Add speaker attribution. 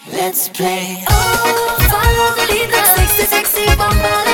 Speaker 1: Let's play. Oh, follow the leader. Sexy, sexy, bumper.